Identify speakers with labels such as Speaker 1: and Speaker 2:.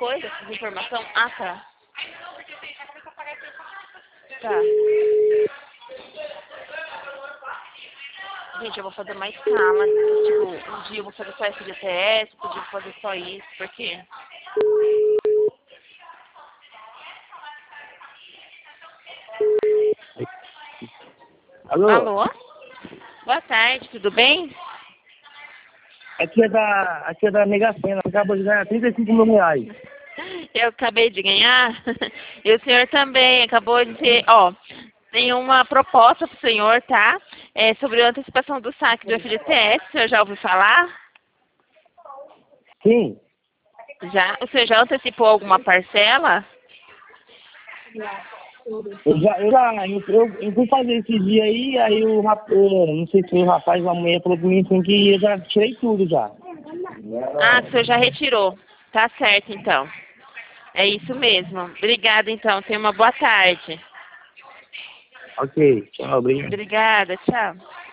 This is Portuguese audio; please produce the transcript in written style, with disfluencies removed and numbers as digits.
Speaker 1: coisa, essa informação? Ah, tá. Tá. Gente, eu vou fazer uma escala. Tipo, um dia eu vou fazer só FGTS, outro dia eu vou fazer só isso, porque...
Speaker 2: Alô?
Speaker 1: Alô? Boa tarde, tudo bem?
Speaker 2: Aqui é da Mega Sena, acabou de ganhar 35 mil reais.
Speaker 1: Eu acabei de ganhar. E o senhor também acabou de ter... Ó, tem uma proposta pro senhor, tá? É sobre a antecipação do saque do FGTS. O senhor já ouviu falar?
Speaker 2: Sim,
Speaker 1: Já? O senhor já antecipou alguma parcela?
Speaker 2: eu fui fazer esse dia aí o rapaz, não sei se foi o rapaz ou a mulher falou pra mim assim que eu já tirei tudo já.
Speaker 1: Ah, o senhor já retirou. Tá certo, então. É isso mesmo. Obrigada, então. Tenha uma boa tarde.
Speaker 2: Ok, tchau, obrigado.
Speaker 1: Obrigada, tchau.